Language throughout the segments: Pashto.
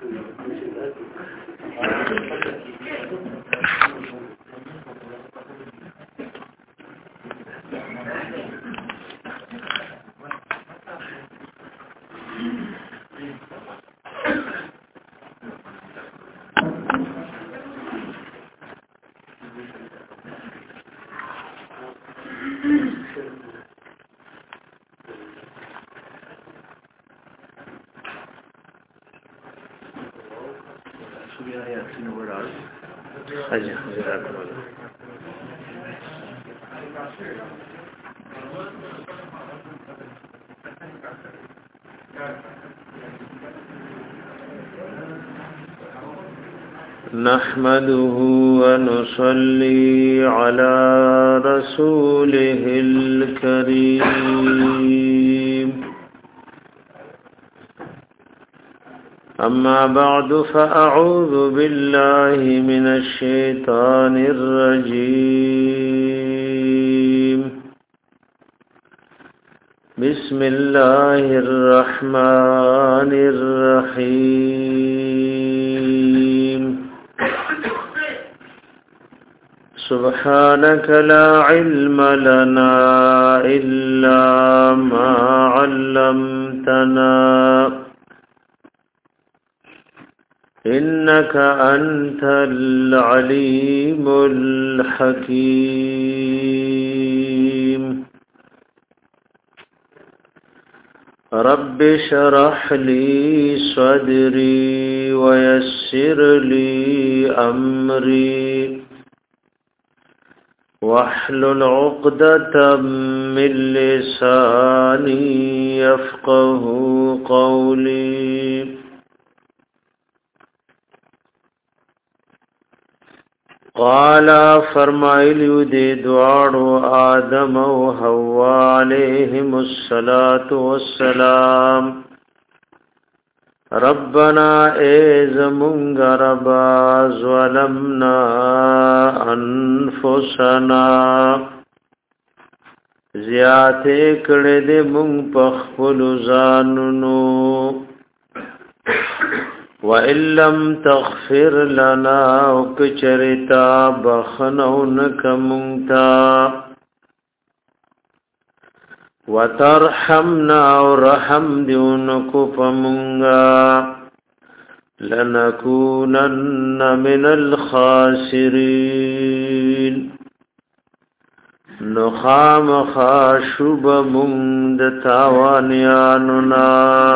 نحمده ونصلي على رسوله الكريم أما بعد فأعوذ بالله من الشيطان الرجيم بسم الله الرحمن الرحيم سبحانك لا علم لنا إلا ما علمتنا إنك أنت العليم الحكيم رب اشرح لي صدري ويسر لي أمري واحلل عقدة من لساني يفقه قولي قال فرمایلیو دی دوارو آدم و حوا علیہم الصلاة والسلام ربنا ایزمونگ ربا ظلمنا انفسنا زیاتے کڑد مونگ پخپل زاننو وَإِن لَّمْ تَغْفِرْ لَنَا وَكَچَرِتَا بَخْنَوْنَكَ مُنْتَا وَتَرْحَمْنَا وَرَحَمْ دِيُونَكُ فَمُنْغَا لَنَكُونَنَّ مِنَ الْخَاسِرِينَ نُخَامَ خَاشُبَ مُنْدَ تَاوَانِيَانُنَا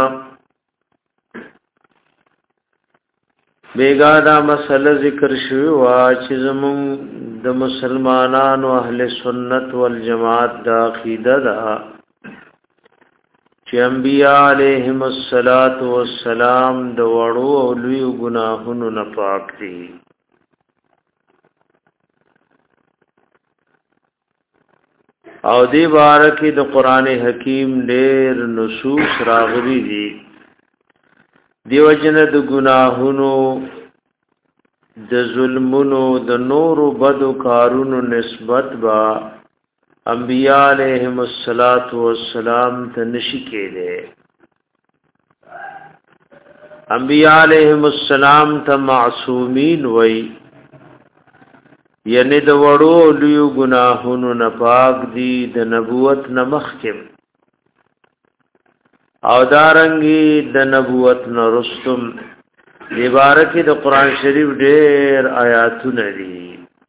بیگا دا مسئلہ ذکر شوی وا چې زمون د مسلمانانو اهل سنت والجماعت دا عقیده ده چې انبیاء علیهم الصلاۃ والسلام د وړو او لوی ګناهونو نه پاک دي او دی بارکه د قران حکیم ډېر نصوص راغلي دي دیو جن د گناہونو د ظلمونو د نور بدو کارونو نسبت با انبیاء علیہم الصلات والسلام ته نشی کېده انبیاء علیہم السلام ته معصومین وای یعنی د وړو لوی گناہونو نه پاک دي د نبوت نه مخکم او دارنګي د نبوت نرستم عبارت د قران شریف ډېر آیاتونه دي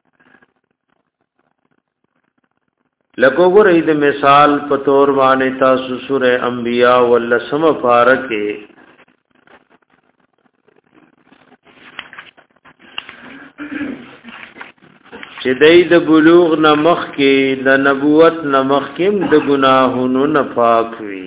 لکه ګورې د مثال په تور باندې تاسو سوره انبیاء ولسم فارکه چې د بلوغ نمخ کې د نبوت نمخ کې د ګناهونو نه پاک وي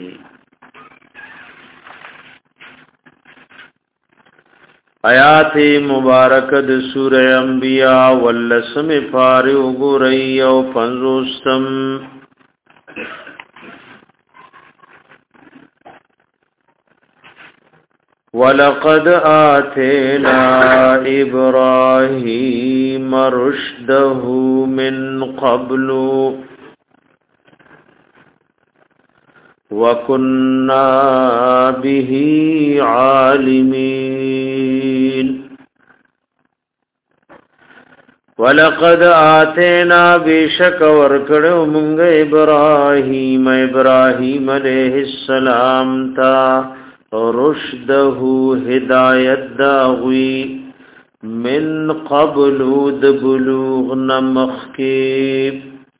آیات مبارک د سوره انبیاء ولسم فارغ وګورئ او پنځوستم ولقد آتینا ابراهیم رشده من قبل وَكُنَّا بِهِ عَالِمِينَ ولقد آتینا بشک ورکړو مونږ ابراهیم علیہ السلام تا رشده هدایت داوی من قبل د بلوغ نمخکی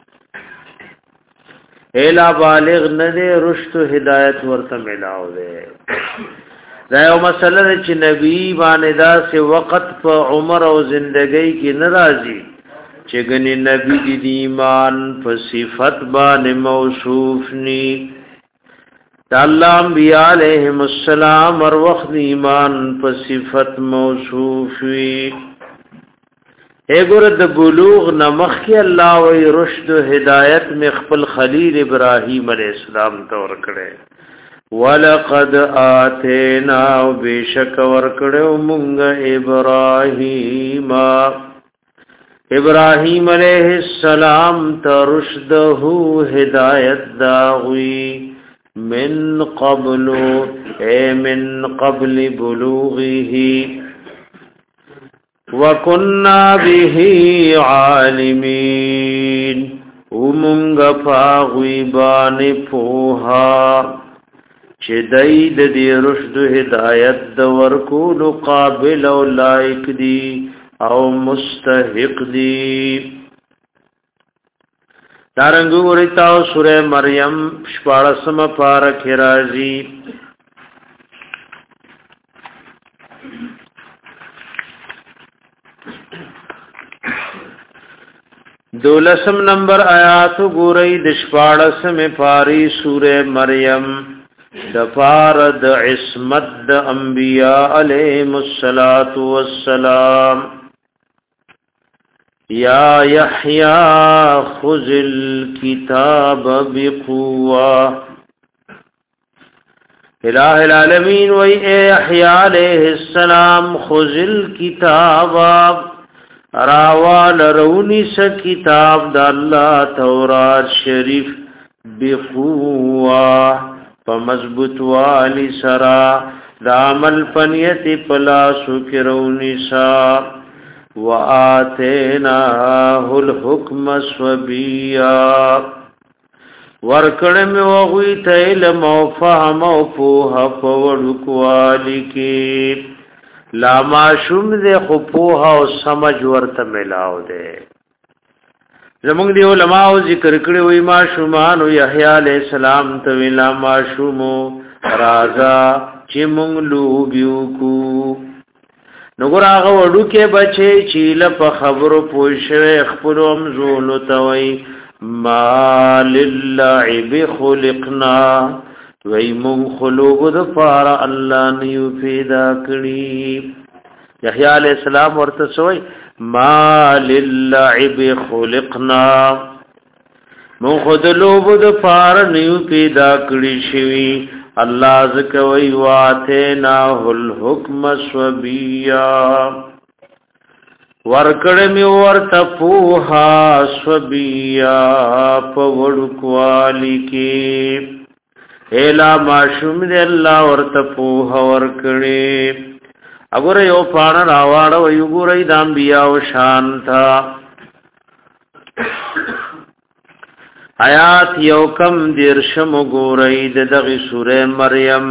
الا بالغ نه رشد هدایت ورته ملاو ده دا یو مسله چې نبی باندې دا سه وخت په عمر او زندګۍ کې ناراضي چې ګنې نبی د ایمان په صفت باندې موصوف ني الله انبیاء علیهم السلام ور وخت ایمان په صفت موصوف وي اګور د بلوغ نمخ کې الله وی رشد هدایت می خپل خلیل ابراهیم علیہ السلام تور کړي ولقد آتینا بشک ور کړو مونږ ابراهیم علیہ السلام ترشده هدایت داوی من قبل من قبل بلوغه وَكُنَّا بِهِ عَالِمِينَ ومنگ فاغویبان پوها چه دید دی رشد هدایت دور کولو قابل او لائق دی او مستحق دی دارنگو ورتاو سورہ مریم شپارسم پارک رازی دولسم نمبر آیات گورئی دشپاڑسم پاری سورہ مریم دفارد عصمت د انبیاء علیہم الصلاة والسلام یا یحییٰ خذ الکتاب بقوة الہ العالمین وی اے یحییٰ علیہ السلام خذ الکتاب راوال رونی س کتاب د الله تورات شریف بقوه په مضبوط والی سرا د عمل پنیت پلاسو کرونی سا واتیناه الحکم صبیا ورکړم وغوی ته علم او فهم او په وړکوالی کې لا معشوم دے خپوها او سمجھ ورته ملاو دے زمونږ دی علماء ذکر کړي وای معشومان او یحیی علیہ السلام ته ویلا معشومو رازا چې مونږ لوبیو کو نګور هغه وډو کې بچي چې په خبرو پوښوي خپلوم زول توي ما للعب خلقنا وی مون خلوق د پار الله نیو پیدا کړی یحیی علیہ السلام ورته سوئی ما للعب خلقنا مون خود لوب د پار نیو پیدا کړی شوی الله زکوی واتنا الحکم صبیا ورکړه می ورته پوها صبیا په وړکوالی کې ایلا معشوم دی الله ورته پوها ورکړي وګوره یو پاڼ راواړه وي وګوره د انبیاء او شانتا آیات یو کم دیرشم وګوره دغه سوره مریم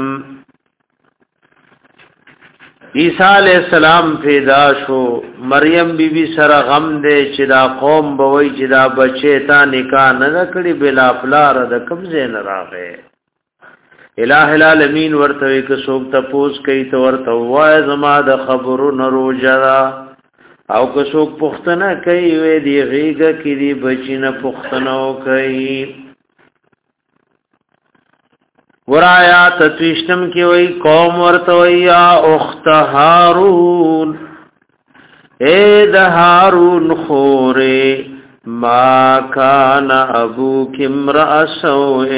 عیسی علیہ السلام پیدا شو مریم بی بی سره غم دے چې دا قوم بوي چې دا بچی تا نکاح نه کړی بلا پلار د قبضه نه راغې الہ العالمین ورته یک څوک تپوس کوي تو ورته وای زما د خبرو نرو جرا او که څوک پښتنه کوي وې دی غیګه کې دی بچینه پښتنه کوي ورایا تتوشتم کی وی قوم ورته یا اخت هارون اے د هارون خوره ما کان ابوک امرأ سوء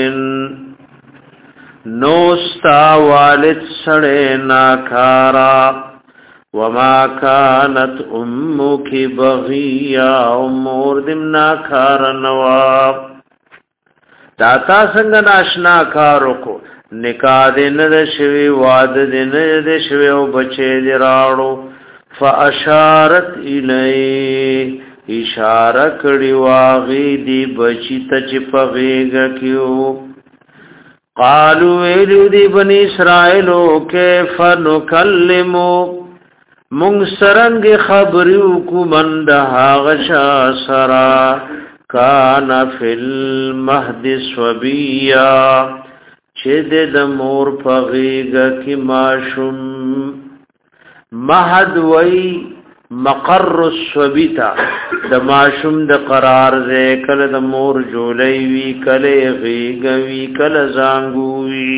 نوستا والد سړی ناکارا وما كانت امك بغيا امور دم ناکار نواب داتا څنګه ناشنا کارو کو نکاح دین د شوی واد دین د شوی او بچی دی راړو فاشارت الی اشاره کړي واغې دی بچی ته چې پغېګه کیو قالو ویلو دی بنی اسرائیلو کیف نکلمو مونږ سرنګ خبرو کو مند هاغشا سرا کان فی المهد صبیا چې د مور پغېګه کی ماشوم مهد وی مقر الصبیتا د ماشوم د قرار زه کله د مور جولای وی کله غیګوی کله زانګوی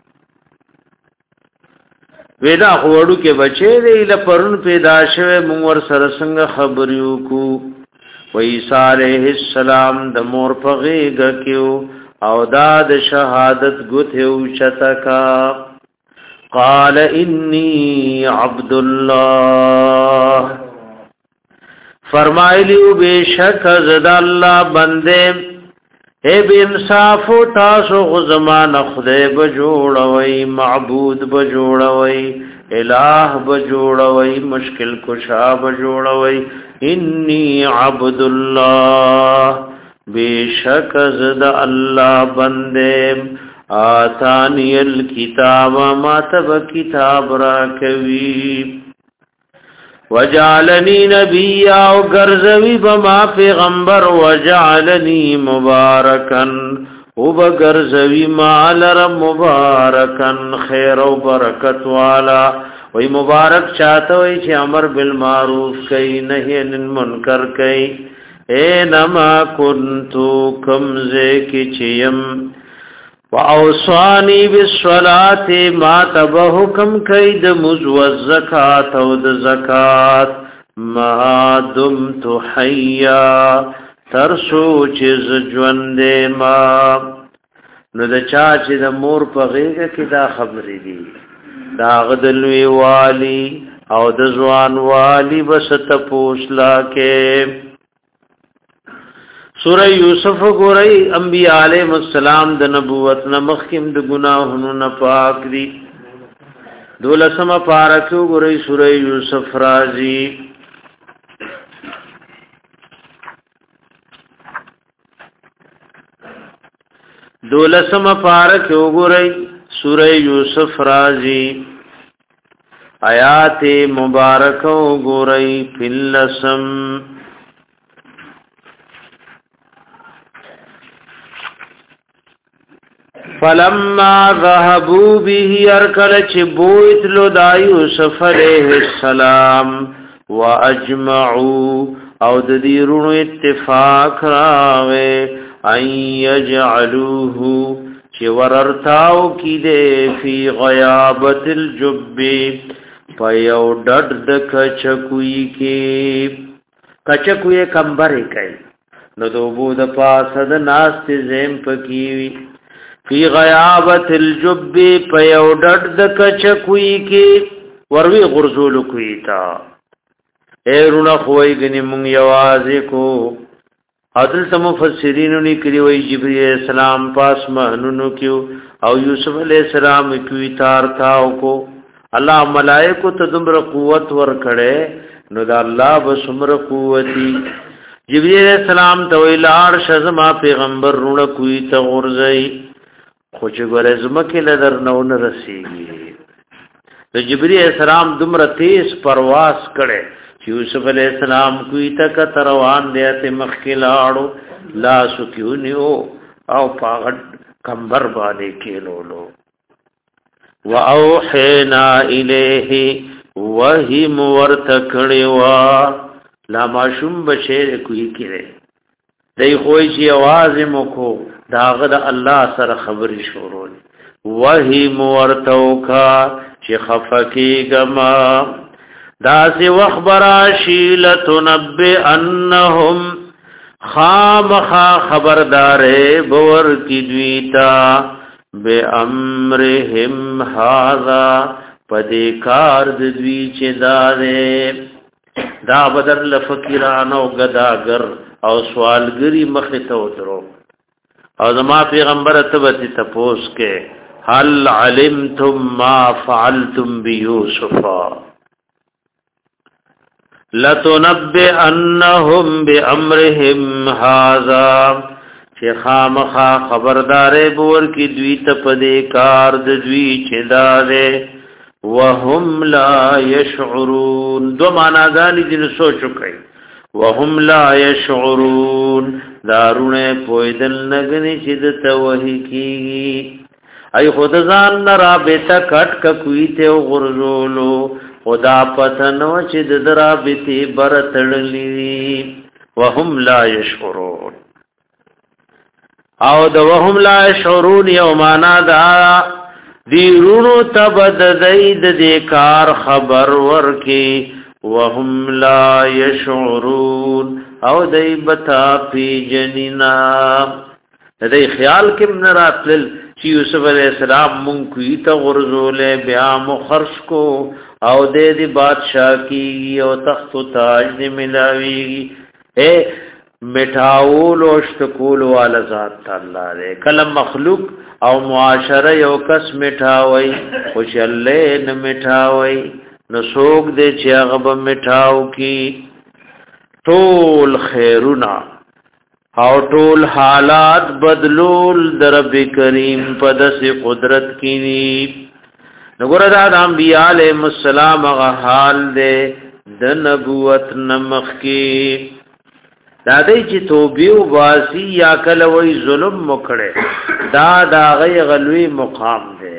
ودا وړو کې بچي دی له پرون پیدا شوه مونږ ور سره څنګه خبرو کو و عیسی علیہ السلام د مور په غیګ کېو او داد شهادت ګته او شتکا قال انی عبد الله فرمایلیو بیشک زد الله بنده اے بے انصاف تاسو غزمان خدای بجوړوي معبود بجوړوي الہ بجوړوي مشکل کشا بجوړوي انی عبد الله بیشک زد الله بنده آتانی الکتاب ما تب کتاب را کوي وجعلنی نبی او گرزوی بما پیغمبر وجعلنی مبارکن او بگرزوی مال رب مبارکن خیر و برکت والا وی مبارک چاہتا ہوئی چھ امر بالمعروف کئی نہی عن المنکر کئی اینما کنتو کمزے کی چیم واوصانی بالصلاة ما تب حکم کید مزو الزکاة او د زکات ما دمت حیا ترسو چیز ژوند ما نو د چا چې د مور په غیږ کې دا خبرې دي دا غدلوی والی او د ځوان والی بس ته پوښلا کې سورہ یوسف گورئی انبیاء علیہ السلام د نبوت نمخکم د گناہونو نه پاک دي دولسم پارکو گورئی سورہ یوسف رازی دولسم پارکو گورئی سورہ یوسف رازی آیات مبارکو گورئی فلسم فلما ذهبوا به ارکل چبوت لو دا یوسف علیہ السلام واجمعوا او د دیرونو اتفاق راغه ان یجعلوه چې وررتاو کی دے فی غیابت الجب پیو ډډ د کچکوی کې کچکوی کمبرې کوي نو دوبو د پاسه د ناست زم پکیوی فی غیابت الجب پیو ډډ د کچکوی کې وروي غرزول کوي تا ایرونه خوای غنی مونږ یوازې کو عدل سم مفسرین لیکلی وی جبرئیل السلام پاس مهنونو کیو او یوسف علیہ السلام کوي تار تاو کو الله ملائکه ته دمر قوت ور کړي نو دا الله بسمر قوتي جبرئیل السلام ته ویلار شزما پیغمبر رونه کوي ته غرزي خو چې ګورې زمکه لدر نو نه رسیږي د جبرئیل السلام دمر تیز پرواز کړي یوسف علیہ السلام کوئی تک تروان دیتے مخکلاړو لا سکیونیو او پاغت کمبر باندې کېلولو واوحینا الیه وحی ورتکړوا لا ماشوم بشیر کوئی کړي دای خوې چې आवाज مکو داغه د الله سره خبري شروع وحی ورتوکا چې خفکی گما داسی وخبراشی لتنبی انہم خامخا خبردارے بور کی دویتا بے امرہم حاضا پدیکار دوی چی دارے دا بدر لفکرانو گداگر او سوالگری مخیطو درو او زما پیغمبر تبتی تپوس کے حل علمتم ما فعلتم بیوسفا لتنبئنهم بامرهم هذا چې خامخا خبردارې بور کی دوی ته پدې کار د دوی چې داده وهم لا يشعرون دو معناګانی دې سوچو کوي وهم لا يشعرون دارونه پویدل نګنی چې د توهی کی ای خود ځان رابطه کټ کوي ته غرزولو خدا پتنو چې د رابطه برتړلی وهم لا يشعرون او د وهم لا يشعرون یومانا دا دیرونو تبد دید دیکار خبر ورکی وهم لا يشعرون او دی بتا پی جنینا دی خیال کم نراتل چی یوسف علیہ السلام منکوی تا غرزول بیا مخرش کو او دی بادشاہ کی او تخت و تاج دی ملاوی اے مٹھاول او شتکول والا ذات اللہ دے کلم مخلوق او معاشره یو کس مٹھاوي خوش الله نه مٹھاوي نو سوق دے چې هغه مٹھاو کی ټول خیرنا او ټول حالات بدلول در رب کریم په دس قدرت کی نګور دا د انبیاء علیهم السلام هغه حال دے د نبوت نمخ کی دا دی چې توبې او واسی یا کله وای ظلم مکړه دا غي غلوی مقام دی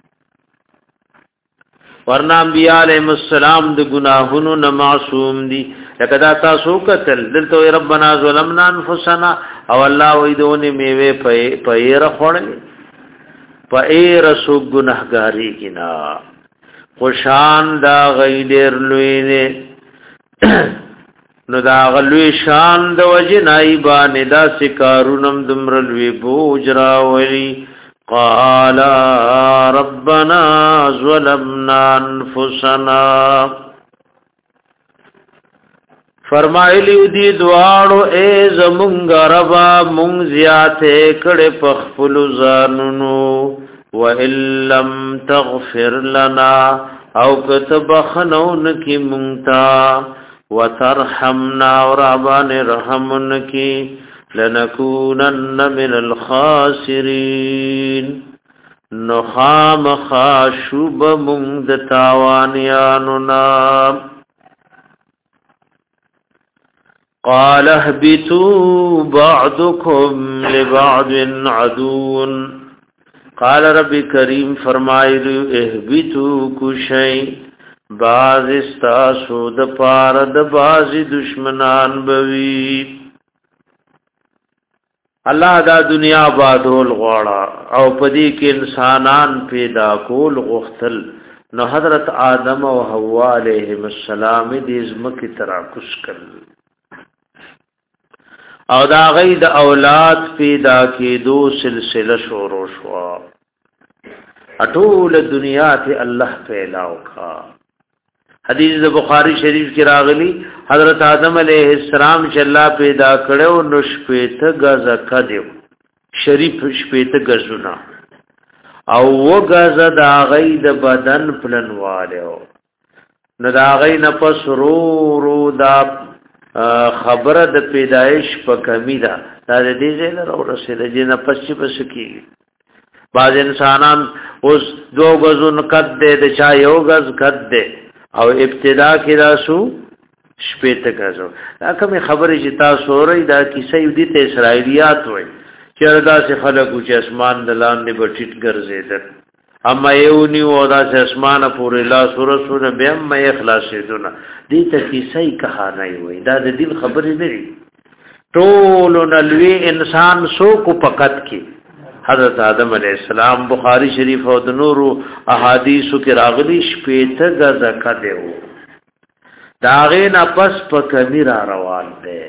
ورنه انبیاء علیهم السلام د گناهونو نه معصوم دي لکه دا تاسو کتل دلته ربنا ظلمنا انفسنا او الله وې دونه میوه پیر خړل پیر سو گناهګاری کنا خوشان دا غي ډیر لوی نه نو دا غلوی شان د وجنای باندې دا سکارونم دمرلوی بوجرا ولی قال ربنا ظلمنا انفسنا فرمایلی دی دواړو اے زمونږ ربا مونږ زیاته کړه پخپل زانونو و الم تغفر لنا او کتبخنون کی مونتا وترحمنا ورابان رحمن کی لنکونن من الخاسرین نخام خاشوب مند تاوانیاننا قال اهبتوا بعضكم لبعض عدو قال رب کریم فرمایلی اهبتوا کشی باز استاسو د پار د بازی دشمنان بوی الله دا دنیا بادول غواړه او پدې کې انسانان پیدا کول غختل نو حضرت آدم او حوا علیهم السلام دې زمکه تراکش کړل او دا غي د اولاد پیدا کېدو سلسله شروع شو اټول دنیا ته الله پیدا وکړه حدیث د بخاری شریف کې راغلی حضرت آدم علیہ السلام چې الله پیدا کړو نو شپېته غزا کډیو شریف شپېته غزونه او وغزا د غي د بدن پلنوالو نو دا غي نه پس رو دا خبره د پیدایش په کمی ده دا دې ځای له ورسېده چې نه پس کی بعض انسانان اوس دو غزون قد دې د چا یو غز قد دې او ابتدا کې راسو شپېته غزو دا کوم خبره چې تاسو اورئ دا کیسه یودي ته اسرایلیات وای چې دا څه خلکو چې اسمان دلان دې بټیټ ګرځیدل اما یونی او دا چې اسمانه پورې لا سورسونه به هم اخلاصیدونه دې ته کیسه کہانی وای دا د دین خبرې نه دي ټول نلوي انسان سو کو پکت کې حضرت آدم علیہ السلام بخاری شریف او د نورو احادیثو کې راغلي شپېته غزا کډو داغه نه پس پکمی را روان دي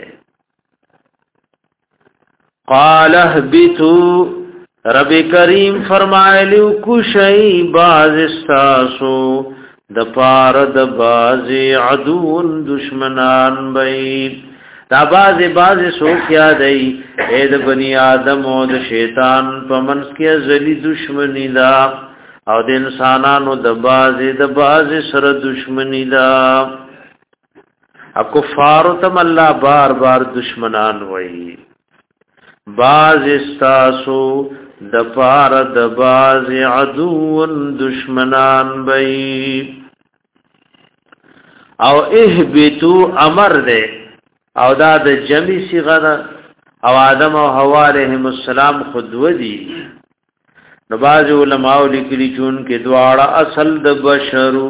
قال اهبتوا رب کریم فرمایلیو کو شی باز استاسو د پار د باز عدوون دشمنان بئی دا باز سوک یادئی اے د بنی آدم او د شیطان په منځ کې ازلی دشمنی دا او د انسانانو د باز سره دشمنی دا کفار تم الله بار بار دشمنان وای باز استاسو د پار د باز عدو دشمنان بی او اهبتو امر دے او دا د جمعی صیغه او آدم او حوا علیهم السلام خود ودی نو باز علماء لیکلی چون کې دواړه اصل د بشرو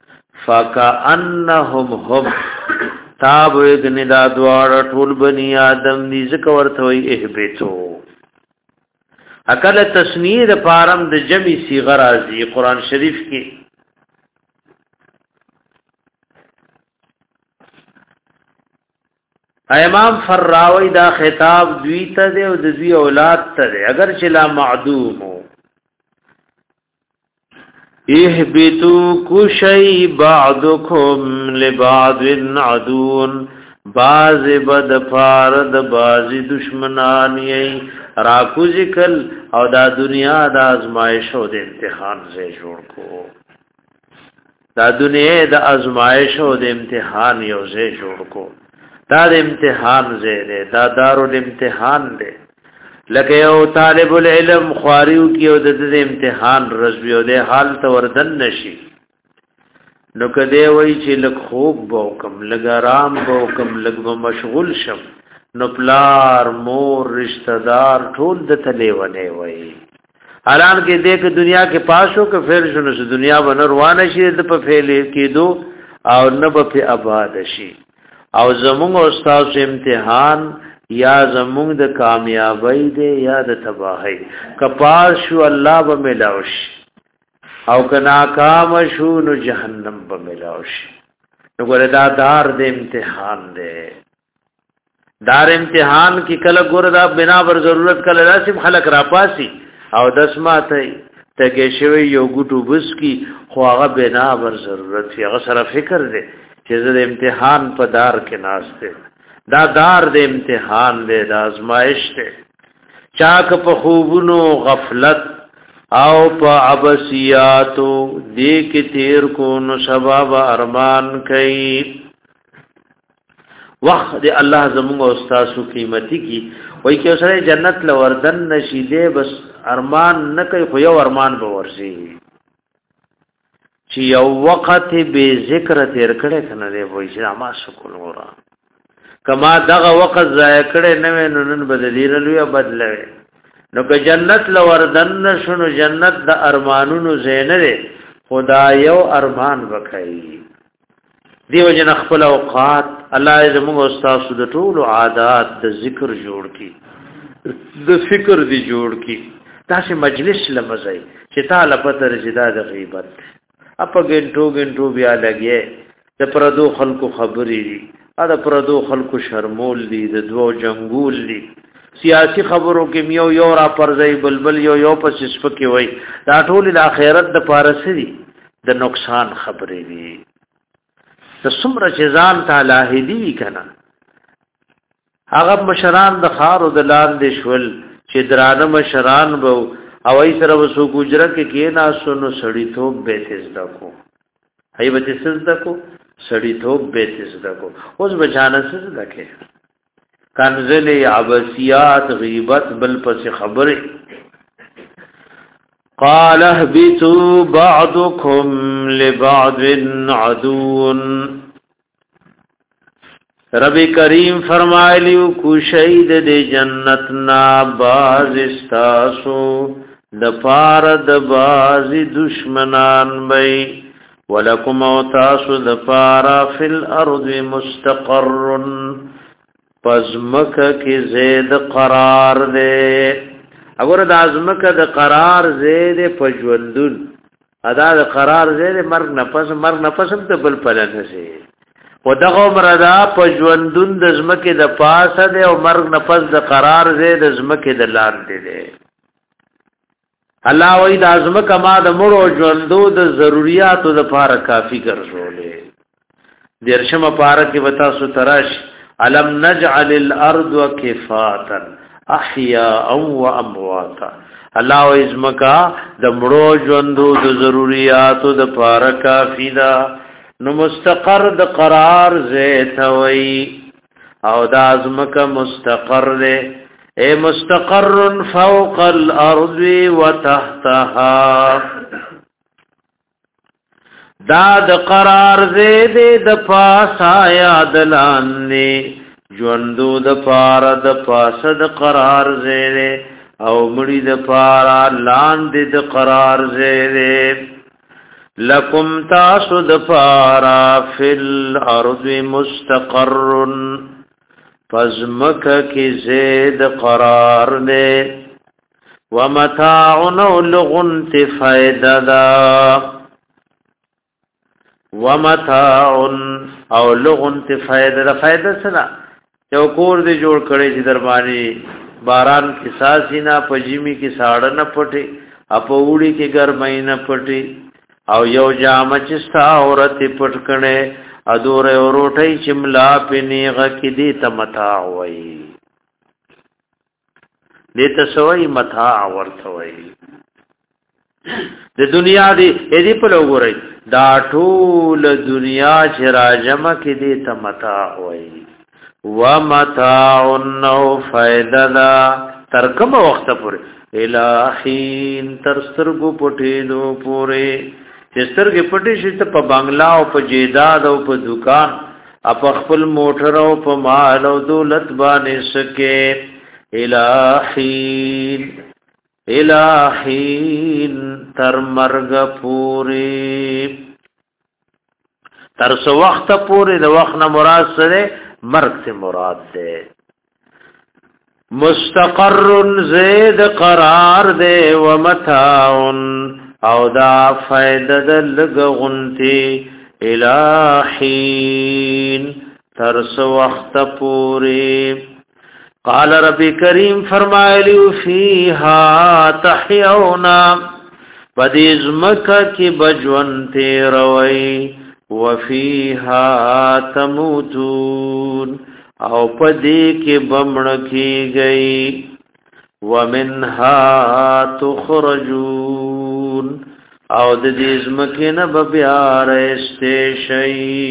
فکأنهم هم تاب ابن دا دواړه ټول بنی آدم دي ځکه ورته وي اهبتو اکل تسنیه د پارم د جمعی صیغه راځي قران شریف کې امام فراوی دا خطاب دوی ته دی او د دوی اولاد ته دی اگر چې لا معدوم اهبتو کشی بعضکم لبعض عدون باز بد فارد باز دشمنان یی راکو ذکل او دا دنیا دا ازمائش او د امتحان سے جوړ کو دا دنیا دا ازمائش او د امتحان یو سے جوړ کو دا د امتحان زیره دا دارو امتحان دی لکه یو طالب العلم خواریو کیو د امتحان رزویو د حال ته وردن نشي نو کده وای چې لک خوب بوکم لګ آرام بوکم لګ مشغول شم نو پلار مور رشتہ دار ټول د تلې ونه وای حالان کې دیکھ دنیا کې پاسو کې پھر شنو دنیا بنروانه شي د په فعل کېدو او نه په آباد شي او زمونږ استاد امتحان یا زمونږ د کامیابی دی یا د تباہی کپاس شو الله به ملاوش او کنا کام شو نو جهنم به ملاوش نو ګره دا دار د امتحان دی دار امتحان کی کله ګور دا بنا بر ضرورت کله راسم خلق را پاسی او دسماته تګه شوی یو ګټو بس کی خو هغه بنا بر ضرورت هغه سره فکر دی چې د امتحان په دار کې ناشته دا دار د امتحان دی د آزمائش دی چاک په خوبونو غفلت او په عباسیاتو دې کې تیر کو نو سبب ارمان کوي وخت دی الله زموږ استادو قیمتي کی وای کې سره جنت لوردن نشیده بس ارمان نه کوي خو یو ارمان به ورسي چې یو وخت به ذکر تیر کړه کنه دی وای چې ما شکر ورا کما دغه وخت ضایع کړه نه نن بدلیره لوی بدلوي نو که جنت لوردن شنو جنت د ارمانونو زینره خدا یو ارمان وکړي دیو جن خپل اوقات الله زموږ استاد د ټول عادت د ذکر جوړ کی د فکر دی جوړ کی تاسو مجلس لمزای چې تعالی پته رجدا د غیبت اپا گنٹو بیا لگئے د پردو خلقو خبری دی د پردو خلقو شرمول دی د دو جنگول دی سیاسی خبرو کې میو یو را پرځي بلبل یو پس سپکی وای دا ټول د اخرت د پارس دی د نقصان خبرې دی د سمره چزان تعالی هدی کنا هغه مشران د خار او د لاندې شول چې درانه مشران وو او ای سره وسو ګجره کې نه سونو سړی توپ به تزدا کو هی به تزدا کو سړی توپ به تزدا کو اوس بچانه تزدا کې کنزل عباسیات غیبت بل پس خبره قال اهبطوا بعضكم لبعض عدو رب کریم فرمایلیو کو شهید د جنت نا باز استاسو د پار د باز دشمنان بی ولکم او تاسو د پار فی الارض مستقر پزمک کی زید قرار دے اگر د ازمک د قرار زید پجوندون ادا د قرار زید مرگ نفس ته بل پلن سي و دغه مردا پجوندون د زمکه د پاسه ده او مرگ نفس د قرار زید د زمکه د لاندې ده الله وای د ازمکه ما د مړو ژوندو د ضرورتو د لپاره کافی ګرځولې درشم پاره کې وتا سو تراش علم نجعل الارض کفاتا احیاء و امواتا الله و ازمکا د مړو ژوندو د ضرورتو د لپاره کافی ده نو مستقر د قرار زیتوي او د ازمکه مستقر ده اے مستقر فوق الارض وتحتها دا د قرار زید د پاسا یاد لاندې ژوندو د پار د پاس د قرار زید او مړي د پار لاندې د قرار زید لکم تاسو د پارا فل ارض مستقر فزمک کی زید قرار دے ومتاعن لغنت فائددا ومتاعن او لغنت فائددا فائدہ سنا یو کور دی جوړ کړي چې دربانی باران کی ساسینا پجیمی کی ساړه نه پټي اپوړي کی ګرمای نه پټي او یو جام چستا عورت پټکړي ادور او روټي چملا پنيغه کې دي تمتاع وای دې تسوي متاع ورته وای د دنیا دی دې په لګوري دا ټول دنیا چې راجمه کې دي تمتاع وای ومتاع نو فائدہ تر کوم وخت پورې الہین تر سترګو پټېدو پورې چې سترګې پټې شي ته په بنگلا او په جیداد او په دکان اپ خپل موټر او په مال او دولت باندې سکے الہین تر مرګ پورې تر څو وخت پورې د وخت نه مراد سره مرګ سے مراد ده مستقر زید قرار ده ومتاع او دا فائدہ د لغونتی الہین ترس وخت پوری قال ربی کریم فرمایلی فیها تحیونا بدیزمک کی بجونتی روی وفیها تموتون او پدی کی بمڑ کی گئی ومنها تخرجون او د دې زمکه نه بیا راستې شي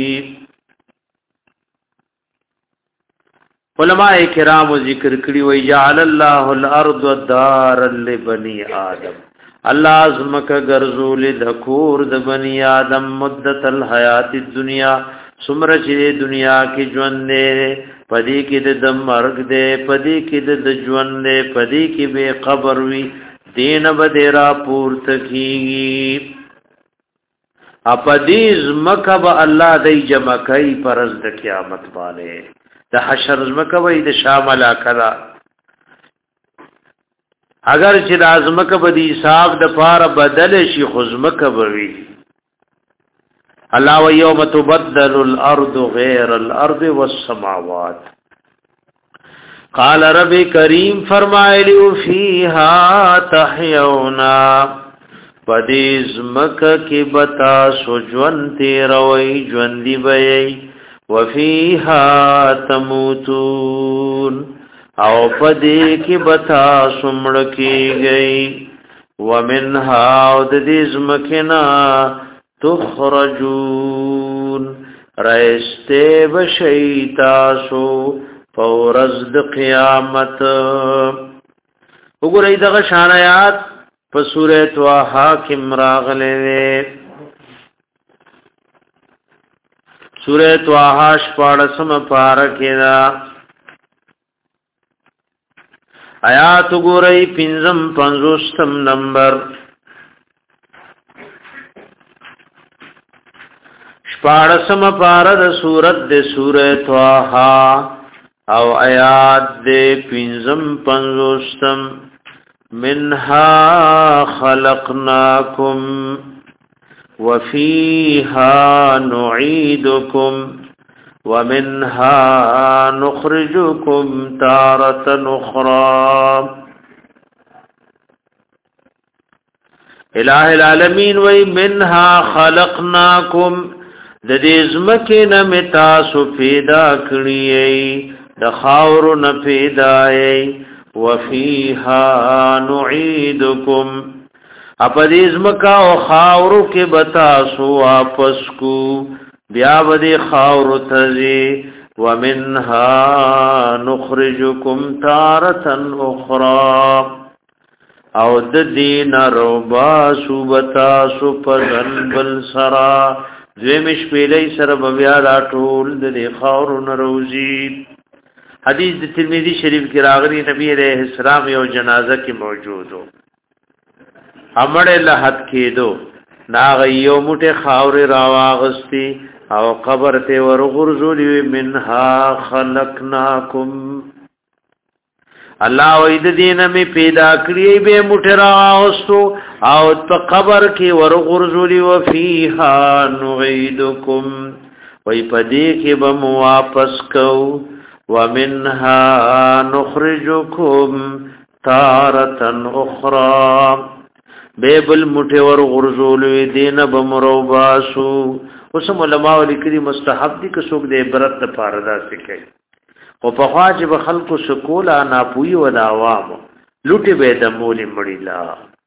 علماء کرام ذکر کړي وی جعل الله الارض دارا لبني ادم الله زمکه ګرځول د کور د بني ادم مدت الحیات الدنیا سمره چې دنیا کې ژوند نه پدې کې د مرګ دې پدې کې د ژوند دې پدې کې به قبر وی دین بدرا پورت کیږي اپدیز مکب الله دای جمع کوي پرز د قیامت باندې د حشر مکوي د شامل کړه اگر چې لازم کبه د حساب د پار بدل شي خزمک بوي الله و یوم تبدل الارض غیر الارض والسماوات قال رب کریم فرمایلی فیها تحیونا پدیز مکه کی بتا سوجون تیروی ژوندۍ وی وفیها تموتون او پدی کی بتا سمړ کی گئی ومنها ودیز مکنا تخرجون رایسته بشیتاسو فورز د قیامت وګورئ دغه شان آیات په سوره طه کې راغلي سوره طه 14 پارکه دا آیات وګورئ 55 نمبر 14 پارا د سورۃ د سوره طه او آیات دے پینزم پنزوستم منها خلقناکم وفیها نعیدکم ومنها نخرجکم تارة اخرى الہ العالمین وی منها خلقناکم د دې زمکه نه متاسو پیدا کړی د خاور نه پیدای وفیها نعیدکم اپدیز مکا او خاور کې بتا سو واپس کو بیا ودی خاور تزی ومنها نخرجکم تارة اخرى او د دین روبا سوبتا سپدن بل سرا دویمش پیلی سر بیا را ټول د خاور نروزی. حدیث د ترمذی شریف کی راغلی نبی علیہ السلام یو جنازه کی موجود ہو امړ لحد کېدو ناغ یو موټه خاور راواغستی او قبر ته ورغرزولی منها خلقناکم الله وید دین می پیدا کړی به موټه راوستو او په قبر کې ورغرزولی و فیها نعیدکم وای پدې کې به واپس کو ومنها نخرجکم تارة اخرى بیبل مټه ور غرزول دین بمروباسو. اوس علماء لیکلي مستحب دي که څوک د عبرت لپاره دا کوي او په خواجه به خلکو سکولا ناپوی و د عوام لوټي به د مولي مړیلا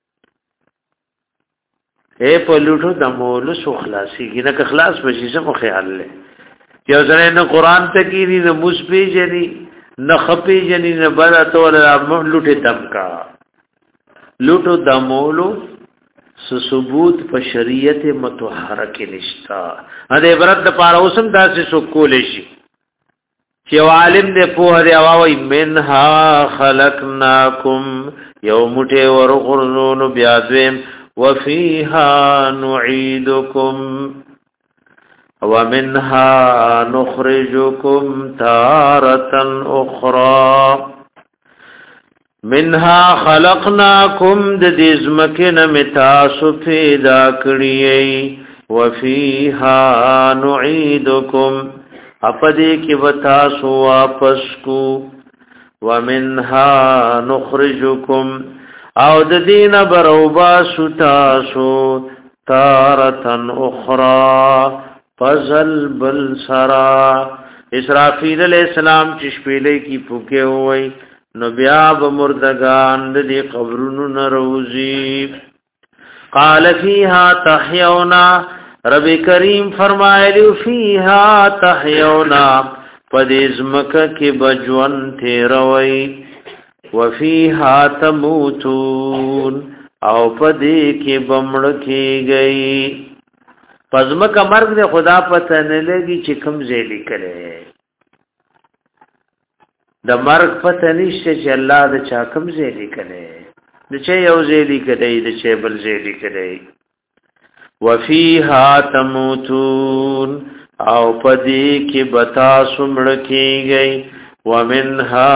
اے په لوټو د مول سو خلاصي کنه که خلاص بشي سم خیال له یو ځای نه قران ته کیږي نه مسپی جني نه خپي جني نه برته ولا لوټي دمکا لوټو دمولو ثبوت په شریعت متطهره کې نشتا ا دې عبرت د پاره اوسم داسې سو کول شي چې عالم دې په هر اواوي منها خلقناکم یومټه ورغرزون بیا دویم وفيها نعيدكم ومنها نخرجكم تارة أخرى منها خلقناكم د دې زمکه متاسو پیدا کړی وفيها نعيدكم اپدې کې وتاسو واپس کو ومنها نخرجكم او د دین بروبا سوتاسو تارة اخرى فزل بل سرا. اسرافیل علیہ السلام چشپیلے کی پوکے ہوئی نو بیا بمردگان دی قبرونو نروزی. قال فیها تحیونا رب کریم فرمائے فیها تحیونا پدیزمک کی بجون تیروئی وفیها تموتون او پدی کی بمڑ کی گئی. پزمک مرگ دے خدا پتہ نه لګي چې کوم زیلی کړي د مرگ پتہ نشته چې الله د چا کوم زیلی کړي د چې یو زیلی کړي د چې بل زیلی کړي. وفيها تموتون او پدی کی بتا سمړ کیږي ومنها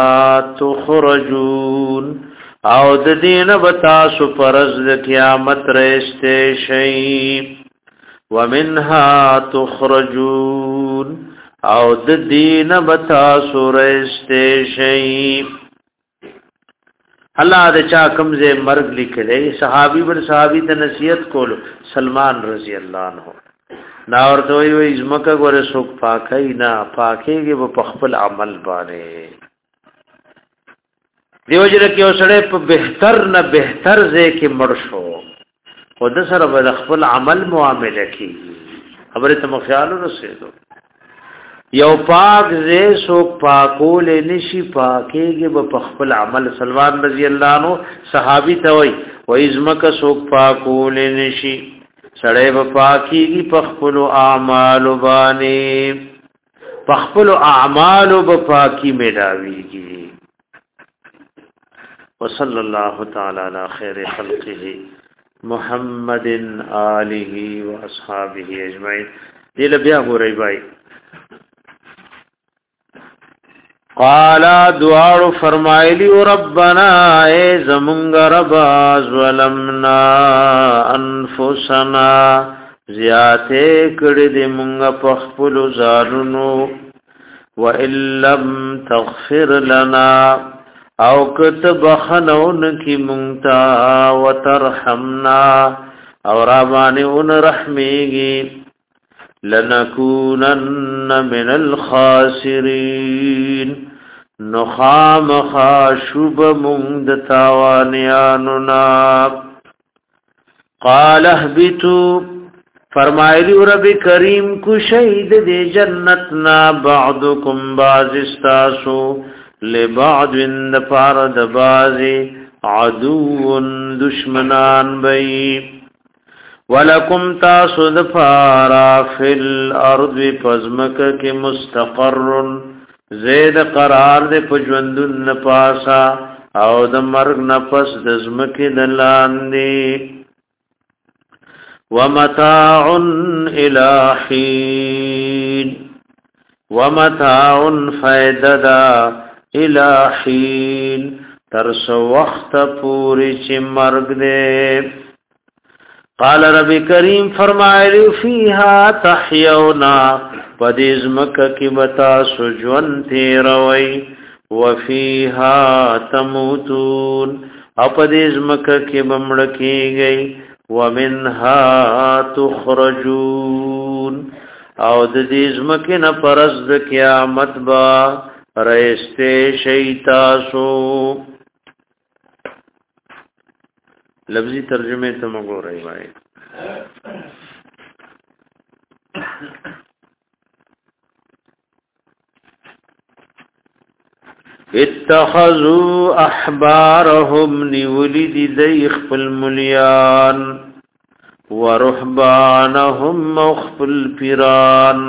تخرجون او د دین بتا سو پرز د قیامت رسته شي. ومنها تخرجون او د دین بتا سورسته شي. الله د چا کمزه مرګ لیکلې صحابي بر صحابي ته نصیحت کولو سلمان رضی الله عنه نا ورته وي ازمکه ګوره سوک پاکای نه پاکيږي په خپل عمل باندې دیو جره کې اوسړه په بهتر نه بهتر ځای کې مړ شو او د سره په خپل عمل معامله کی خبره ته خیال ورسېدو یو پاک زې سو پاکول نشي پاکيږي په خپل عمل. سلمان رضی الله عنه صحابي ته وای ازمکه سو پاکول نشي سړې په پاکيږي په خپل اعمال باندې په خپل اعمال په پاکي ملاويږي. وصلی الله تعالی علی خیر خلقه محمد آله و اصحابه اجمعین. دل بیا غوړی بای قال دوار فرمایلی ربنا ای زمونږ رب ظلمنا انفسنا زیاته کړي دې مونږ په خپل ځانونو وان لم تغفر لنا او کتب خنون کی مونتا وترحمنا او رابانون رحمیگی لنکونن من الخاسرین نخام خاشب مند تاوانیاننا. قال اهبتو فرمایلی رب کریم کو شهید دی جنتنا بعضکم بعض استاسو لبعض پارد بازی عدو دشمنان بئی ولکم تاسو دفارا فی الارض پزمک کی مستقر زید قرار دے پجوندن نپاسا او د مرگ نفس دزمک دلاندی ومتاع الہین ومتاع فیددا الہین ترس وقت پوری چی مرگ دے قال رب کریم فرمائے فیہا تحیونا پدیز مکہ کی بتا سجون تیروئی وفیہا تموتون اپدیز مکہ کی بمڑکی گئی ومنها تخرجون او د دې ځمکې نه پرز د قیامت با رئیسته شیتاسو لفظی ترجمه ته وګورئ وای اتخذوا احبارهم لولد ذيخ المليان ورهبانهم مخف الفيران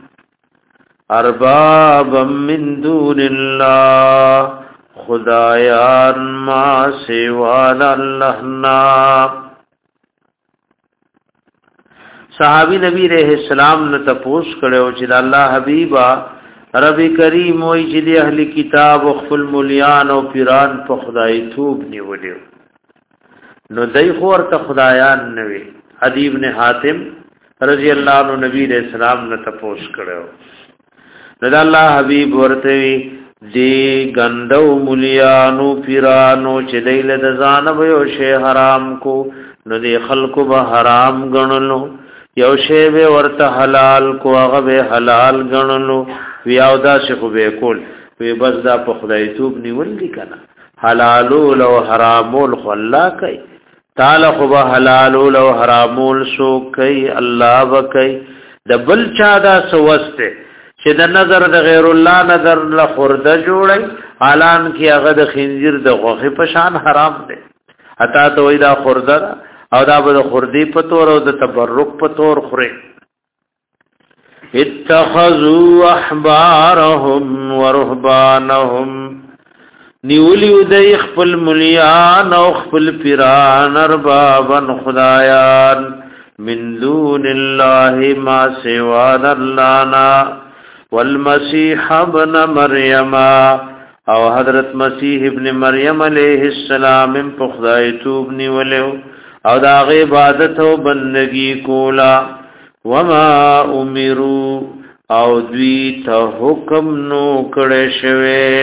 اربابا من دون الله خدایان ما سوال الله نا صحابی نبی رحم السلام نے تپوس کړو چې الله حبیبا رب کریم وای چې د اهل کتاب او خپل مولیان او پیران په خدای توب نیولیو نو دای خو ورته خدایان نوي عدی ابن حاتم رضی الله عنه نبی رسول سلام نه تپوس کړو نو الله حبیب ورته دی غندو مولیانو پیرانو چې دیل د ځان به شی حرام کو نو دی خلکو به حرام غنلو یو شی به ورته حلال کو هغه به حلال غنلو ویاو دا شخو به کول وی بس دا په خدای توب نیول دي کنه حلالول او حرامول خو الله کوي تعالی خو به حلالول او حرامول سو کوي الله وکي د بل چا دا سوسته چې د نظر د غیر الله نظر له خورده جوړي اعلان کی هغه د خنزیر د غوخه په شان حرام دي اتا ته وای دا خورده او دا به خوردی په تور او د تبرک په تور خوري اتخذوا احبارهم ورهبانهم نیولیو دی خپل ملیان او خپل پیران اربابا خدایان من دون الله ما سوا اللہنا والمسیح ابن مریم او حضرت مسیح ابن مریم علیہ السلام په خدای توب نیولیو او دا عبادت او بندگی کولا وما امروا او دوی ته حکم نو کړه شوه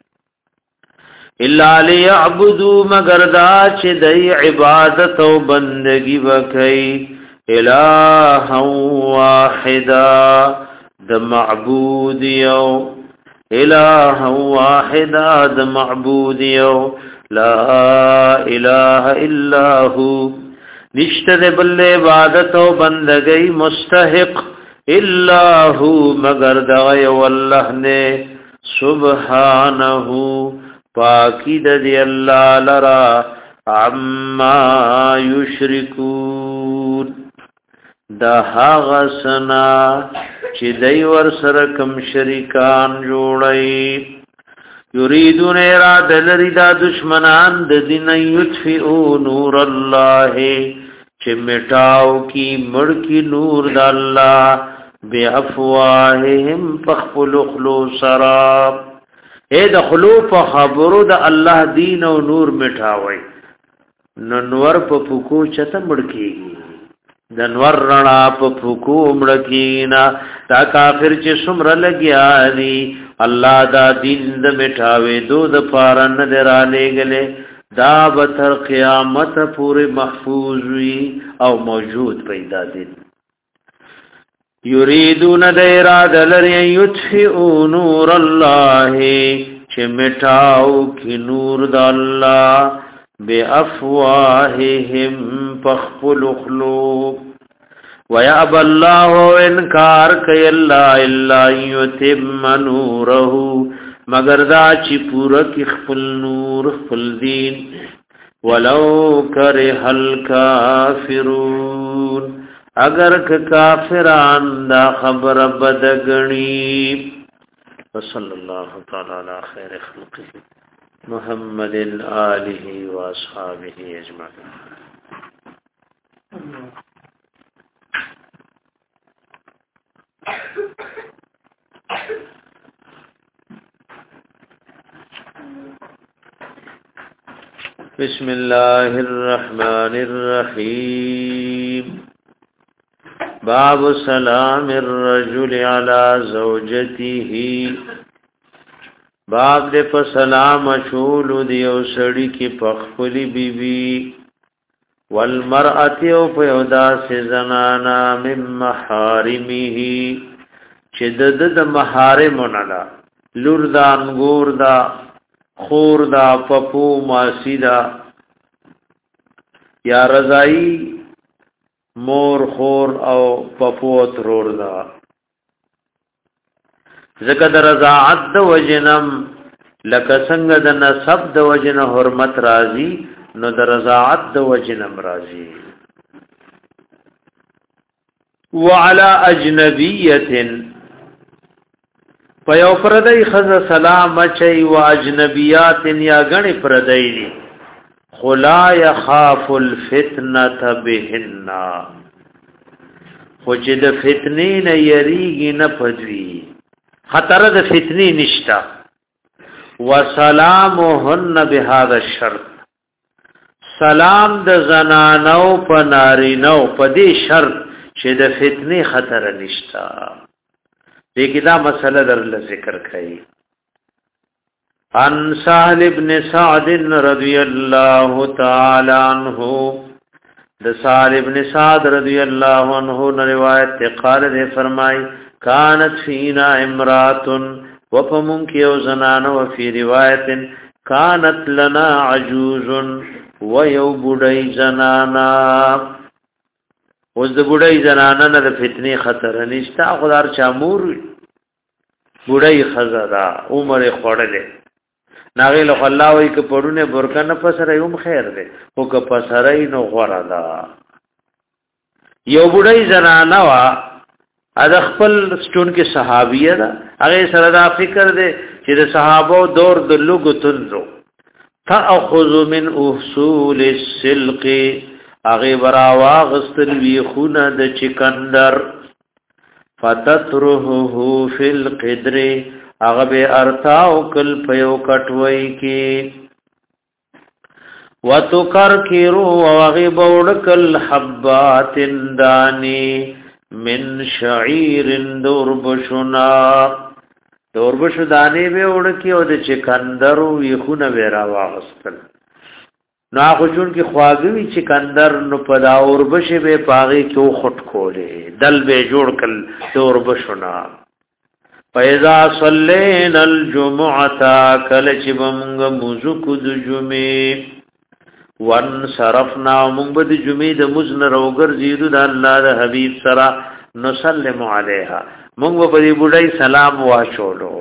الا ليعبدوا مگر دا چې د عبادت او بندگی وکي الہ واحدا د معبود یو الہ واحدا د معبود یو لا اله الا هو نشته بل عبادت او بندگی مستحق الا هو مگر دا یو الله نے سبحانه پاکی د دی الله لرا عما یشرکون دا هغه سنا چې دای ور سره کم شریکان جوړي یریدون اراده لري دا دشمنان د دین یطفئو نور الله چې مټاو کی مړ کی نور د الله بافواههم فخلو خلوصراب اے د خلوف خبرو د الله دین او نور مټاوي ننور په پکو چته مړکیږي د نور رڼا په پکو مړکینا دا کافر چې څومره لګیا دي الله دا دین د مټاوي دو د پارن درانه غلې دا به تر قیامت پورې محفوظ وي او موجود پیدا دي یریدون د لری یطفئو نور الله چې مټاو کی نور د الله بافواههم فخلو وَيَأْبَى اللَّهُ انکار کوي الله الا یتم نوره مگر دا چې پورا کی خپل نور خپل دین ولو کرہ الکافرون اگر که کافران دا خبر بدگنی وصلی اللہ تعالی علی خیر خلقه محمد آلہ و اصحابہ اجمعین. بسم اللہ الرحمن الرحیم. باب سلام الرجل علی زوجته. باب دې په سلام شول دی او سړی کې پخپلی بیبي والمرأه او په یودا سه زنانا مم محارمه چې د محارمونه لا لور دا انګور دا خور دا پپو ماسی دا یا رضائی مور خور او پپو ترور دا زکه د رضاعت د وجنم لکه څنګه د نسب د وجنه حرمت راضی نو د رضاعت د وجنم راضی. وعلى اجنبیه پیو پردی خز سلام چي و اجنبیات یا غنی پردی دی خلا يخاف الفتنه بهن خو چې د فتنې نه یریږي نه پدوي خطر د فتنې نشتا. وسلامهن بهذا الشرط سلام د زنانو په نارینو په دې شرط چې د فتنې خطر نشتا. دیکھ دا مسئلہ در ذکر کئی. ان سهل ابن سعد رضی اللہ تعالی عنہ د سهل ابن سعد رضی اللہ عنہ نے روایت قال نے فرمائی کانت فینا امرات وفمن کیو زنان وفی روایت کانت لنا عجوز ویو بڑی زنانا. اوس د بډای زنانه نه د فتنې خطر نشته خدار چامور بډای خزدا عمر خړلې ناغه له الله وای ک پړونه برکه نه پسره یم خیر ده او ک پسره نو غره ده. یو بډای زنانه وا د خپل سټون کې صحابیه ده هغه سره دا فکر ده چې د صحابه دور د لوګو تنزو تاخذ من اصول السلق اغه برا واغستل وی خونه د چکندر فتتره فی القدر اغه به ارتاو کل پیو کټوي کی وتکرکرو اغه بوړکل حبات دانی من شعیر دوربشنا دوربش دانی به وړکی او د چکندر وی خونه ورا واغستل نا خوشون کی خواږوي چې کندر نو پدا اور بشه به پاغي کیو خټ کولې دل به جوړ کل اور بشنا. فاذا صلينا الجمعه کل چې بمغ مزکو د جمعې وان صرفنا موږ د جمعې د مزن روګر زیدو د الله د حبيب سره نسلم عليها موږ په دې بډای سلام واچولو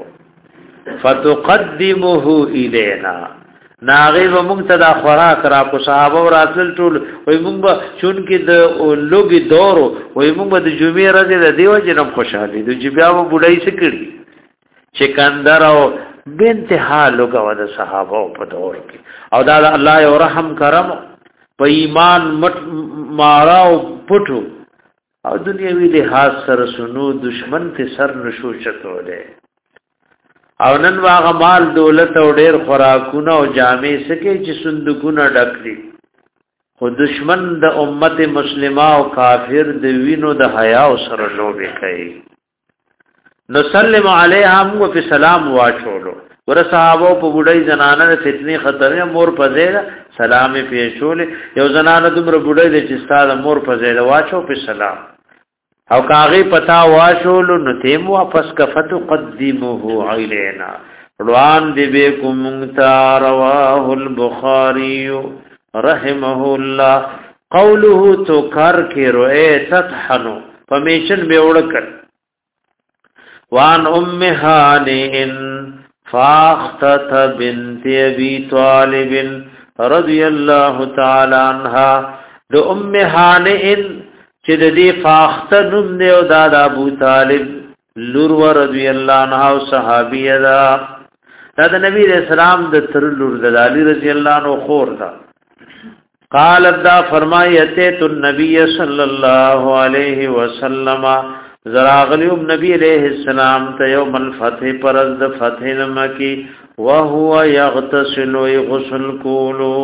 فتقدمه الينا ناغي به مونږ ته دا خوراک را کو صحابه راتل ټول وای مونږ به چون کې د لوګي دورو وای مونږ به د جمعې ورځې د دیو جنم خوشاله دي چې بیا و بډای سکړي چې کندر او بنتها لوګو د صحابه په دور کې او دا الله یو رحم کرم په ایمان مت ماراو پټو او دنیوي لحاظ سره سنو دشمن ته سر نشو چتوله او نن واغه مال دولت او ډیر خوراکونه او جامې سکه چې صندوقونه ډکړي خو دشمن د امت مسلمه او کافر د وینو د حیا او سره لوبه کوي. نسلم علیها موږ په سلام واچولو ور صحابه په بډای زنانه فتنې خطر مور په ځای سلام پیښول یو زنانه دومره بډای د چې ستاره مور په ځای واچو په سلام او کاغی پتا واشولو نو تیم واپس کفت قدمه علینا روان دی بیکم رواه البخاری رحمه الله قوله تو کار کې روئے تطحنو پمیشن به وړکل وان ام هانئ فاختت بنت ابي طالب رضی الله تعالی عنها د ام هانئ چې د دې فاخت نوم دی او دا د ابو طالب لور رضی الله عنها صحابیه دا د نبی رسول الله د تر لور د علي رضی الله عنه خور دا قال دا فرمایته تو نبی صلی الله علیه وسلم زراغلیوم نبی علیہ السلام ته یوم الفتح پر از فتح مکی وهو یغتسل غسل کولو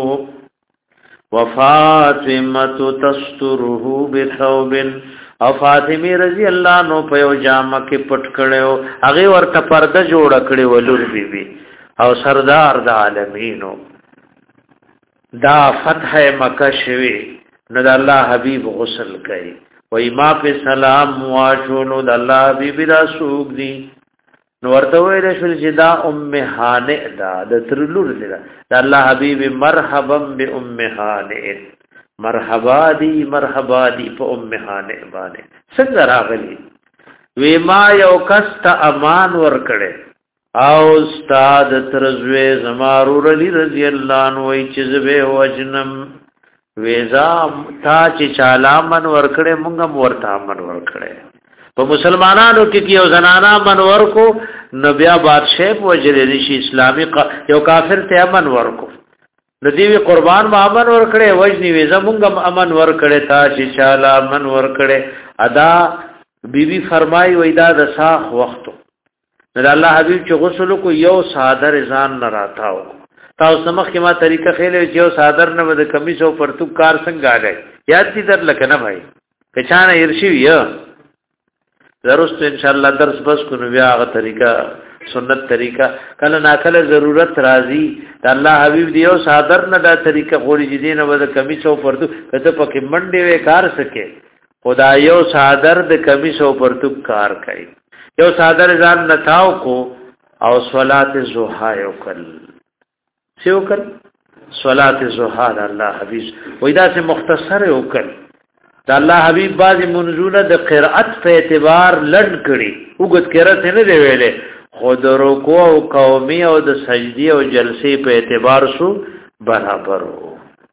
وفاطمه تستره بثوب او فاطمه رضی الله عنها په یو جامه کې پټ کړو هغه ورته پرده جوړ کړي ولور بیبي او سردار د عالمینو دا فتح مکه شوی نو د الله حبیب غسل کوي وای ما په سلام واشونو د الله حبیب رسول دی نو ورته ویل شول چې دا ام هانئ دا د ترلور دی د الله حبیب مرحبا بام هانئ مرحبا دی په ام هانئ باندې څنګه راغلی وی ما یو کس ته امان ور کړي او استاد ترزوی زمارور علی رضی الله عنه وی چې زبه وجنم ویزا تا چې چالا من ورکړې مونږه ورته من ورکړې په مسلمانانو کې یو زنانا من ورکو نبیا بادشاہ په وجلې شي اسلامي یو کافر ته امن ورکو ندیوی قربان ما امن ورکړې وجنی ویزا مونږه امن ورکړې تا چې چالا من ورکړې ادا بیبي فرمای وېدا د ساخ وختو د الله حبیب چې غسل کو یو ساده رضان نه راتاو تاسو سمخ کې ما طریقه خېلې چې یو صادر نه د کمیس او پرتوک کار څنګه آګای یاد دي در لکنه بھائی کچانه ارشي یا ضرورت ان شاء الله درس بس کو نو بیا غ طریقہ سنت طریقہ کله ناکله ضرورت راځي د الله حبیب دی یو صادر نه دا طریقه غوړي دي نه د کمیس او پرتوک کته پکې منډي وې کار سکے خدای یو صادر د کمیس او پرتوک کار کوي یو صادر ځان نتاو کو او صلات زوحا یو کل سیو کل صلات زوحا د الله حبیب وېدا سے مختصر یو کل د الله حبیب باز منزوله د قرأت په اعتبار لړ کړي وګت قرأت نه دی ویلې خود رکوع او قومي او د سجدي او جلسې په اعتبار سو برابر وو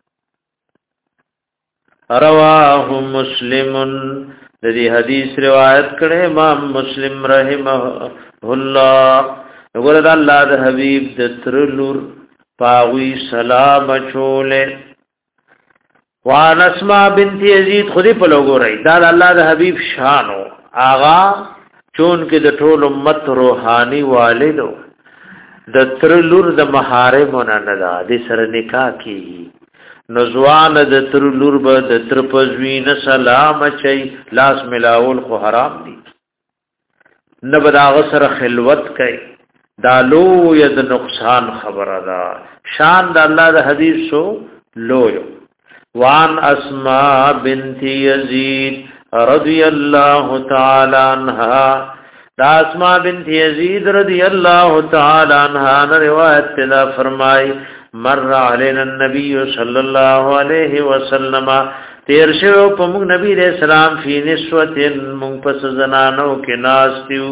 رواه مسلم د دې حدیث روایت کړي امام مسلم رحمه الله وګوره د الله د حبیب د ترلور پاوی سلام چوله وان اسماء بنت یزید خودی په لوګو رہی دا الله د حبیب شانو آغا چون کې د ټول امت روحانی والدو د ترلور د محارمونه نه دا د سره نکاح کی نزوان د ترلور به د تر پزوین سلام چي لاس ملاول خو حرام دي نه بداغ سره خلوت کوي دالو ید نقصان خبره دا شان د الله د حدیث سو لویو وان اسماء بنت یزید رضی الله تعالی عنها دا اسماء بنت یزید رضی الله تعالی عنها روایت تلا فرمای مر علینا النبی صلی الله علیه وسلم تیر شو په موږ نبی رسول الله فی نسوتن موږ پس زنانو کې ناستیو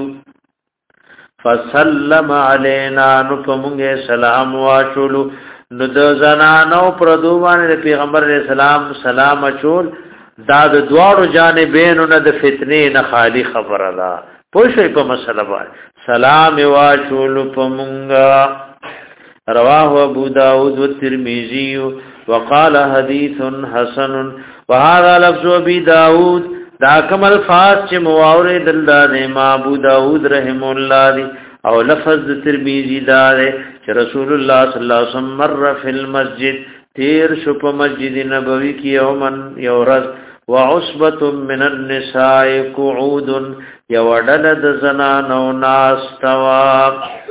فسلم علینا نو په موږ سلام واچولو نو د زنانو پر دوه پیغمبر اسلام سلام اچول دا د دواړو جانبینو نه د فتنې نه خالی خبره ده پوښي په مسله باندې سلام واچول په موږ رواه ابو داود والترمذي وقال حديث حسن وهذا لفظ ابي داود دا کمل الفاظ چې مواورد الله امام ابو داود رحم الله دی او لفظ ترمذی دا چې رسول الله صلی الله علیه وسلم مر فی المسجد تیر شو په مسجد نبوی کې یومن یورز وعصبه من النساء قعود یوډل د زنانو ناستوا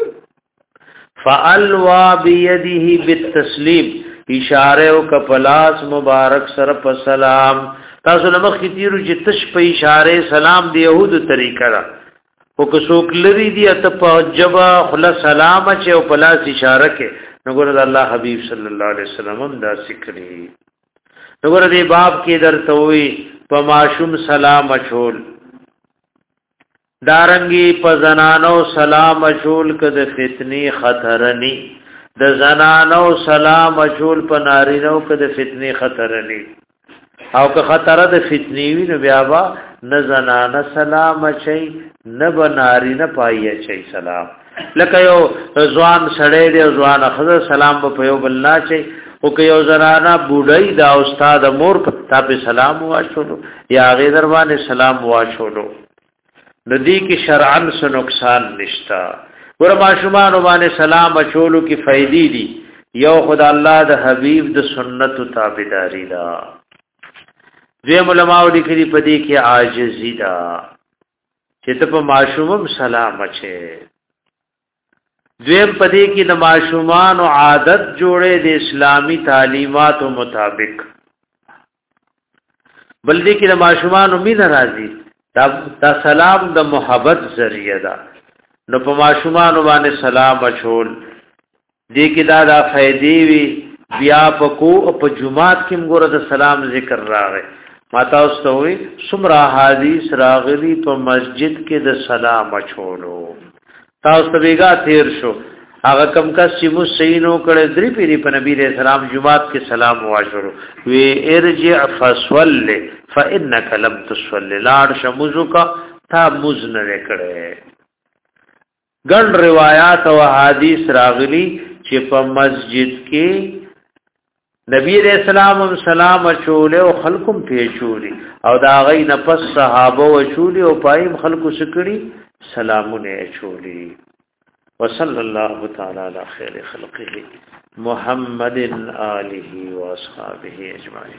فالوا بيده بالتسلیم اشاره او کپلاس مبارک سره په سلام تاسو لمخ کی تیرو چې تش په اشاره سلام دی يهودو طریقه را او که څوک لري دی ته په جبا خلا سلام چې او پلاس اشاره کې نګور الله حبیب صلی الله علیه وسلم دا ذکرې وګوره دې باب کې درته وي په ماشوم سلام اچول دارنګي په زنانو سلام اچول کده فتنی خطرنی د زنانو سلام اچول په نارینو کده فتنی خطرنی او که خطر د فتنی وی نو بیا با نه زنانه سلام اچي نه بناری نه پای اچي سلام لکه یو ځوان سړی دی ځوان خزر سلام په یو بل نه چي او که یو زنانه بوډای دا استاد مور په تاسو سلام واشولو یا غیر باندې سلام واشولو ندی کی شرعن سے نقصان نشتا ور ماشومان باندې سلام اچولو کی فائدې دي یو خدای الله د حبیب د سنت تابعداري دا دویم علماء لیکلي پدې کې عاجزی دا چې ته په ماشومم سلام اچي دویم پدې کې د ماشومان او عادت جوړې د اسلامی تعلیمات مطابق بل دې کې د ماشومان امید راځي دا سلام د محبت ذریعہ دا نو په ماشومان باندې سلام اچول دې کې دا فائدې وی بیا په کو په جمعات کې موږ د سلام ذکر راغی ماته واستوي سمرا حدیث راغلی په مسجد کې د سلام اچولو تاسو ته بیګا تیر شو هغه کم کا سیمو سینو کړه درې پیری په نبی رسول سلام جمعات کې سلام واشرو وی ارجع فصل فانك لم تصل لاړ شمزک تا مزن کړه ګڼ روایت او حدیث راغلی چې په مسجد کې نبی رسول الله سلام اچول او خلقم پیچولی او دا غي نفس صحابه او چولی او پایم خلقو سکړي سلامونه اچولی وصلى الله تعالى على خير خلقه محمد آله واصحابه اجمعين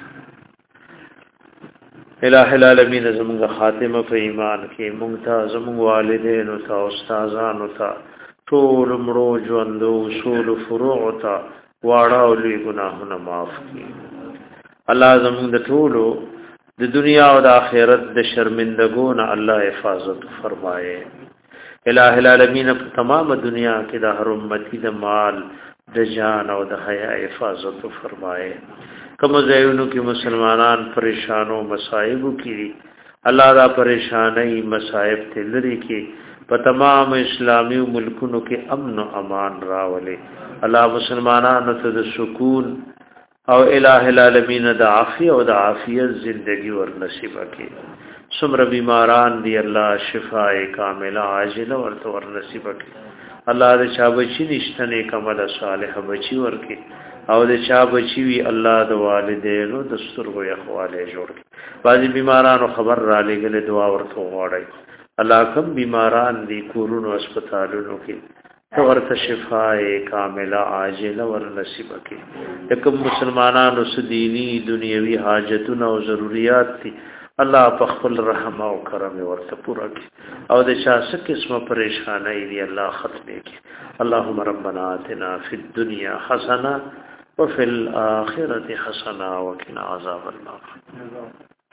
الہ العالمین زمونږ خاتمه په ایمان کې ممتاز زمونږ والدین او استادان او ټول مړو ژوند او اصول فروع او واړه او لوی ګناهونه معاف کړي الله زمونږ د ټولو د دنیا او د آخرت د شرمندګو نه الله حفاظت فرمایي الہ العالمین په تمام دنیا کې د هر امتی د مال د جان او د حیا حفاظت فرمایي کوم ځایونو کې مسلمانان پریشانو مصائب کې الله دا پریشانای مصائب ته لري کې په تمام اسلامي ملکونو کې امن او امان راولي الله مسلمانانو ته د سکون او الہ العالمین د عافیت او د عافیت ژوندۍ ور نصیب کړي سمر بیماران دی الله شفاء کامله عاجله ورته ور نصیب کړي الله د چا بچی نشته کمل صالح بچی ورکي او د چا بچی وی الله د والدینو د سترګو یخواله جوړ کړي بعضی بیمارانو خبر را لګل دعا ورته وغوړي الله کوم بیماران دی کورونو هسپتالونو کې ورته شفاء کامله عاجله ور نصیب کړي کوم مسلمانانو سديني دنیوي حاجتونه او ضرورت دي الله په خپل رحم او کرم ورته پورا کړي او د چا څه قسمه پریشانای دی الله ختم کړي اللهم ربنا آتنا فی الدنيا حسنه وفي الاخره حسنه وقنا عذاب النار